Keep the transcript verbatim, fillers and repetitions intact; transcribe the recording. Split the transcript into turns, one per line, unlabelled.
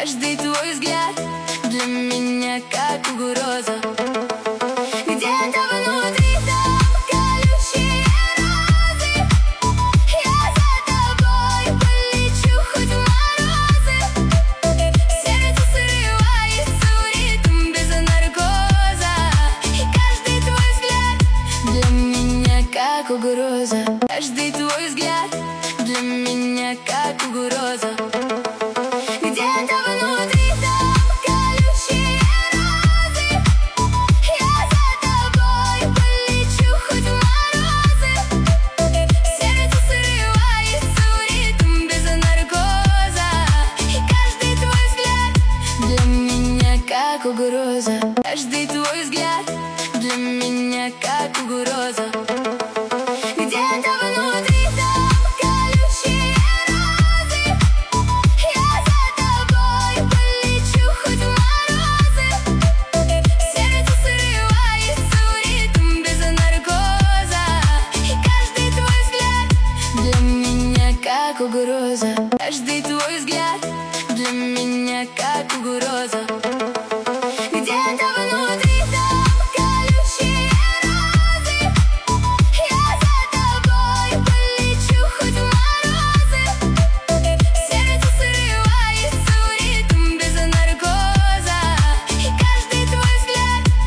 Каждый твой взгляд для меня как угроза. Где-то внутри там колючие розы. Я за тобой полечу хоть в морозы. Сердце срывается в ритм без наркоза. И каждый твой взгляд для меня как угроза. Каждый твой взгляд для меня как угроза. Где-то внутри там колючие розы. Я за тобой полечу хоть в морозы. Сердце срывается в ритм без наркоза. И каждый твой взгляд для меня как угроза. Каждый твой взгляд для меня как угроза. Где-то внутри там колючие розы. Я за тобой полечу хоть в морозы. Сердце срывается в ритм без наркоза. И каждый твой взгляд для меня как угроза. Каждый твой взгляд для меня как угроза.